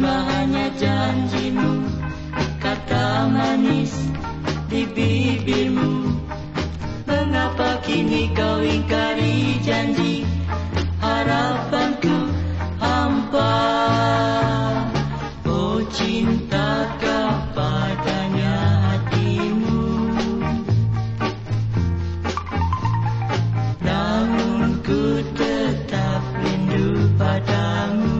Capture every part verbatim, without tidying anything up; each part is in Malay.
terima hanya janjimu, kata manis di bibirmu. Mengapa kini kau ingkari janji, harapanku hampa. Oh, cintakah padanya hatimu? Namun ku tetap rindu padamu.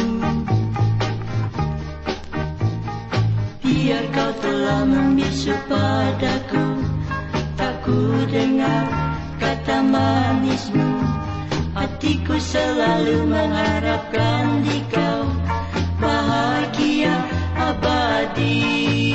Biar kau telah membisu padaku, tak ku dengar kata manismu. Hatiku selalu mengharapkan di kau bahagia abadi.